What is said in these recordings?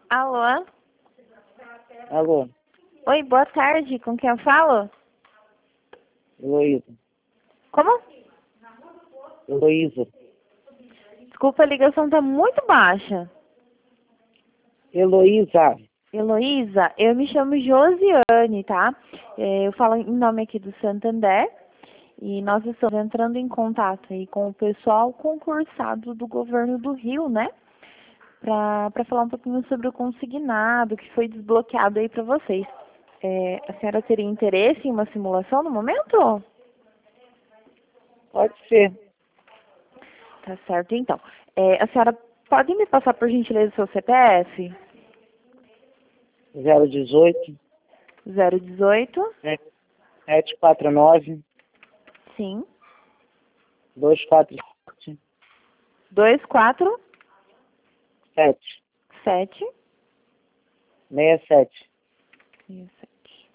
Alô? Alô, Oi, boa tarde. Com quem eu falo? Heloísa. Como? Heloísa. Desculpa, a ligação tá muito baixa. Heloísa. Heloísa, eu me chamo Josiane, tá? Eu falo em nome aqui do Santander e nós estamos entrando em contato aí com o pessoal concursado do governo do Rio, né? Para falar um pouquinho sobre o consignado que foi desbloqueado aí para vocês. A senhora teria interesse em uma simulação no momento? Pode ser. Tá certo, então. A senhora pode me passar, por gentileza, o seu CPF? 018 018, 749 sim, 247 247 67. 67.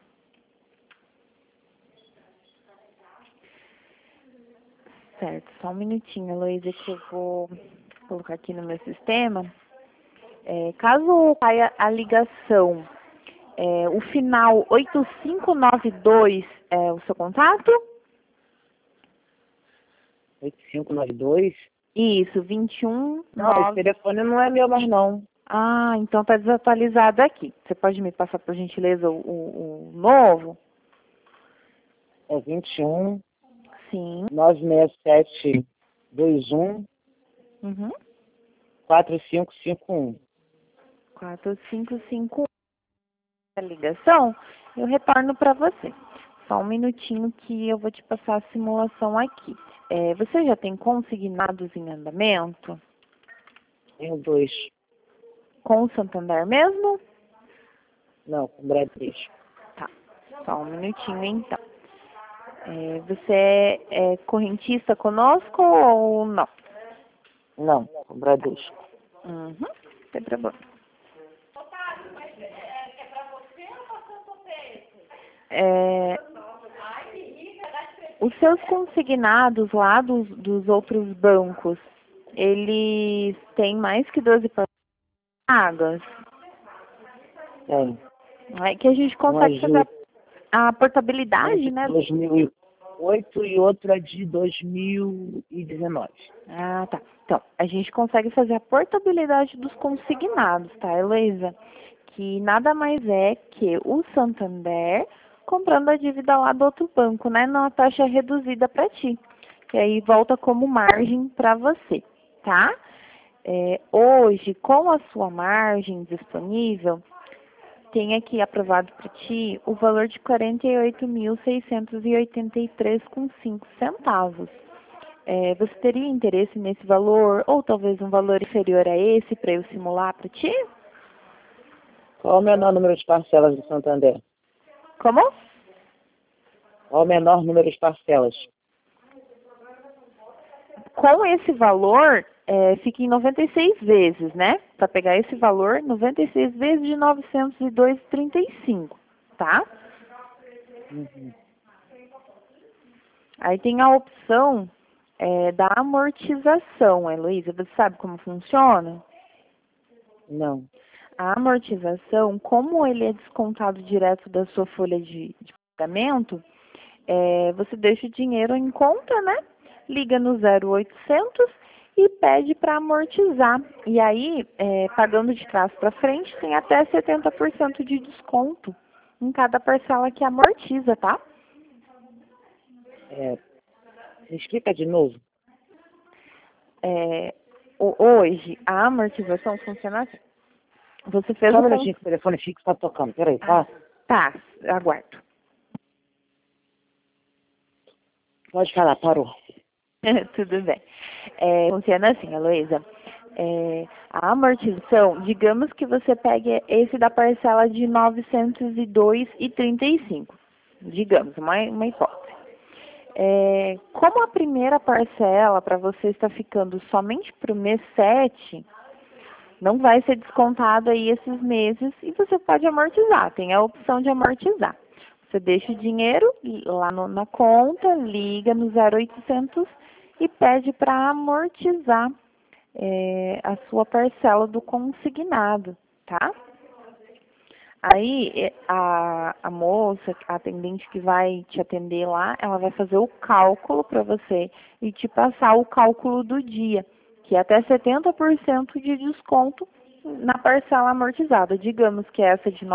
Certo, só um minutinho, Heloísa, que eu vou colocar aqui no meu sistema. Caso caia a ligação, o final 8592 é o seu contato? 8592. Isso, 21 Não, esse 9. telefone não é meu mais não. Ah, então tá desatualizado aqui. Você pode me passar, por gentileza, o novo? É 21 Sim. 967 21 Uhum. 4551. 4551 a ligação, eu retorno para você. Só um minutinho que eu vou te passar a simulação aqui. Você já tem consignados em andamento? Tenho dois. Com o Santander mesmo? Não, com Bradesco. Tá. Só um minutinho, então. Você é correntista conosco ou não? Não, com Bradesco. Uhum. Não tem problema. Os seus consignados lá dos outros bancos, eles têm mais que 12 pagas? Tem. É que a gente consegue fazer a Um portabilidade, de né? 2008 e outro é de 2019. Ah, tá. Então, a gente consegue fazer a portabilidade dos consignados, tá, Heloísa? Que nada mais é que o Santander comprando a dívida lá do outro banco, né? Numa taxa reduzida para ti. Que aí volta como margem para você, tá? Hoje, com a sua margem disponível, tem aqui aprovado para ti o valor de 48.683,05 centavos. Você teria interesse nesse valor ou talvez um valor inferior a esse para eu simular para ti? Qual o menor número de parcelas do Santander? Como? Qual o menor número de parcelas? Com esse valor, fica em 96 vezes, né? Para pegar esse valor, 96 vezes de 902,35, tá? Uhum. Aí tem a opção da amortização, Heloísa. Você sabe como funciona? Não. A amortização, como ele é descontado direto da sua folha de pagamento, você deixa o dinheiro em conta, né? Liga no 0800 e pede para amortizar. E aí, pagando de trás para frente, tem até 70% de desconto em cada parcela que amortiza, tá? Explica de novo. Hoje, a amortização funciona assim. Você fez Só um o... minutinho que o telefone fixo está tocando. Peraí, tá? Tá, aguardo. Pode falar, parou. Tudo bem. Funciona assim, Heloísa. A amortização, digamos que você pegue esse da parcela de 902,35. Digamos, uma hipótese. Como a primeira parcela para você está ficando somente para o mês 7, não vai ser descontado aí esses meses e você pode amortizar. Tem a opção de amortizar. Você deixa o dinheiro lá na conta, liga no 0800 e pede para amortizar a sua parcela do consignado, tá? Aí a moça, a atendente que vai te atender lá, ela vai fazer o cálculo para você e te passar o cálculo do dia, que é até 70% de desconto na parcela amortizada. Digamos que essa de R$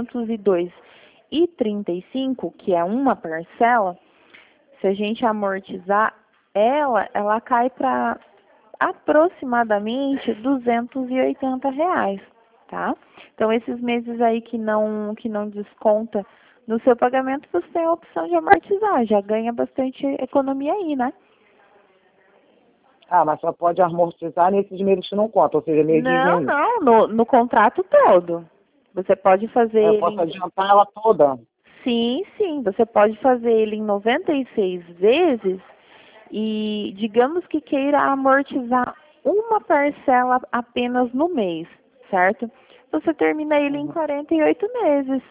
902,35, que é uma parcela, se a gente amortizar ela cai para aproximadamente R$ 280, tá? Então, esses meses aí que não desconta no seu pagamento, você tem a opção de amortizar, já ganha bastante economia aí, né? Ah, mas só pode amortizar nesses meses que não contam, ou seja, mês de Não, junho. não, no contrato todo. Você pode fazer Eu ele posso adiantar ela toda. sim, sim, você pode fazer ele em 96 vezes e digamos que queira amortizar uma parcela apenas no mês, certo? Você termina ele em 48 meses.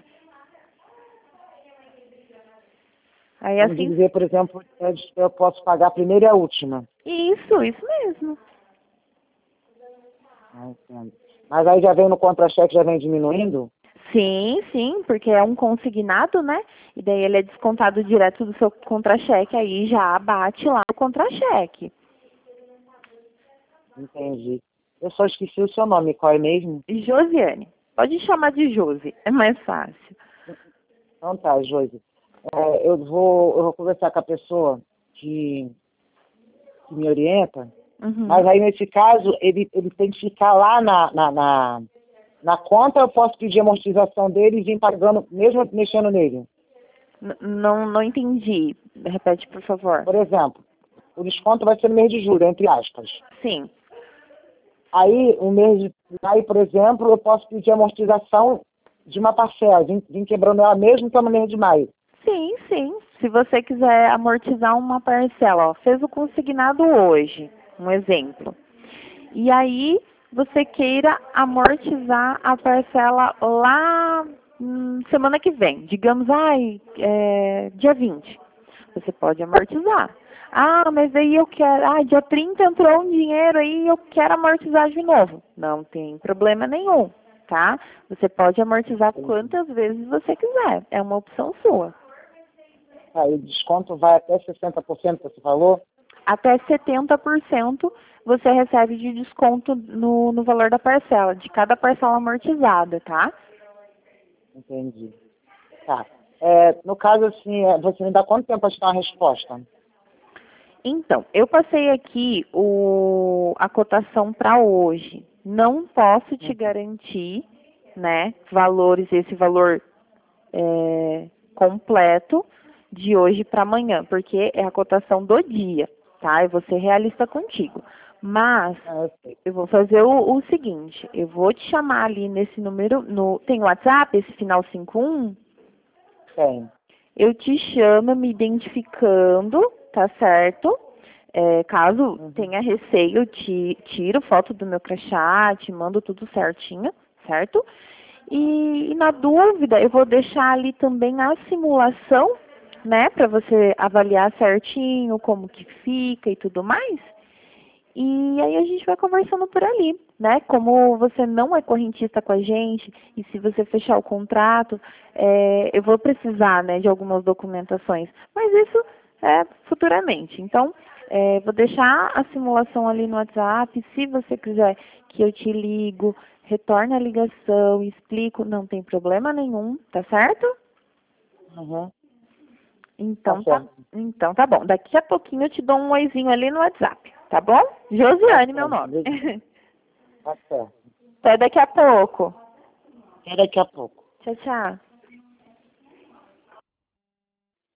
Aí Vamos assim, dizer, por exemplo, eu posso pagar a primeira e a última. isso mesmo. Ah, entendo. Mas aí já vem no contra-cheque, já vem diminuindo? Sim, sim, porque é um consignado, né? E daí ele é descontado direto do seu contra-cheque, aí já bate lá o contra-cheque. Entendi. Eu só esqueci o seu nome, qual é mesmo? Josiane, pode chamar de Josi, é mais fácil. Então tá, Josi. Eu vou conversar com a pessoa que me orienta, mas Uhum. aí nesse caso ele tem que ficar lá na conta, eu posso pedir a amortização dele e vir pagando, mesmo mexendo nele. Não entendi. Repete, por favor. Por exemplo, o desconto vai ser no mês de julho, entre aspas. Sim. Aí, aí, por exemplo, eu posso pedir a amortização de uma parcela, vim quebrando ela mesmo que é no mês de maio. Sim, sim. Se você quiser amortizar uma parcela, ó, fez o consignado hoje, um exemplo. E aí você queira amortizar a parcela lá semana que vem. Digamos, dia 20. Você pode amortizar. Ah, mas aí eu quero, dia 30 entrou um dinheiro aí e eu quero amortizar de novo. Não tem problema nenhum, tá? Você pode amortizar quantas vezes você quiser. É uma opção sua. Aí o desconto vai até 60%, você falou? Até 70% você recebe de desconto no valor da parcela, de cada parcela amortizada, tá? Entendi. Tá. No caso, assim, você me dá quanto tempo para te dar uma resposta? Então, eu passei aqui a cotação para hoje. Não posso te garantir, né, esse valor completo de hoje para amanhã, porque é a cotação do dia, tá? Eu vou ser realista contigo. Mas Eu sei. eu vou fazer o seguinte, eu vou te chamar ali nesse número, tem WhatsApp, esse final 51? Tem. Eu te chamo me identificando, tá certo? Caso tenha receio, eu tiro foto do meu crachá, te mando tudo certinho, certo? E na dúvida, eu vou deixar ali também a simulação, né, para você avaliar certinho como que fica e tudo mais. E aí a gente vai conversando por ali, né? Como você não é correntista com a gente, e se você fechar o contrato, eu vou precisar, né, de algumas documentações. Mas isso é futuramente. Então, vou deixar a simulação ali no WhatsApp. Se você quiser que eu te ligo, retorne a ligação, explico, não tem problema nenhum, tá certo? Uhum. Então Tá certo. então tá bom. Daqui a pouquinho eu te dou um oizinho ali no WhatsApp, tá bom? Tá Josiane, meu certo. nome. Tá certo. Até daqui a pouco. Até daqui a pouco. Tchau, tchau.